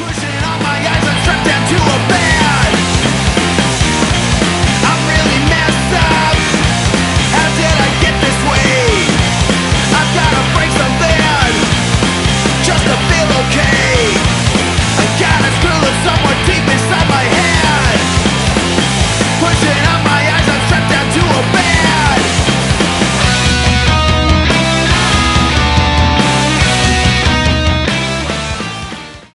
Pushing on my eyes, I'm strapped down to a bed.